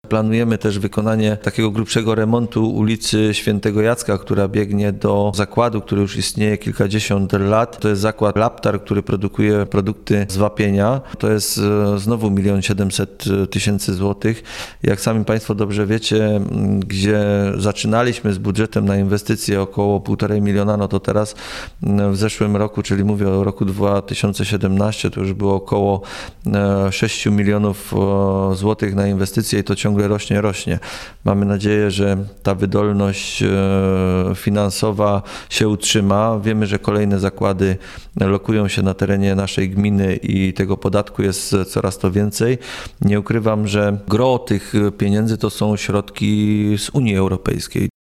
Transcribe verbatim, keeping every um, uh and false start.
Planujemy też wykonanie takiego grubszego remontu ulicy Świętego Jacka, która biegnie do zakładu, który już istnieje kilkadziesiąt lat. To jest zakład Laptar, który produkuje produkty z wapienia. To jest znowu milion siedemset tysięcy złotych. Jak sami Państwo dobrze wiecie, gdzie zaczynaliśmy z budżetem na inwestycje około półtorej miliona, no to teraz w zeszłym roku, czyli mówię o roku dwa tysiące siedemnastym, to już było około sześć milionów złotych na inwestycje i to ciągle rośnie, rośnie. Mamy nadzieję, że ta wydolność finansowa się utrzyma. Wiemy, że kolejne zakłady lokują się na terenie naszej gminy i tego podatku jest coraz to więcej. Nie ukrywam, że gros tych pieniędzy to są środki z Unii Europejskiej.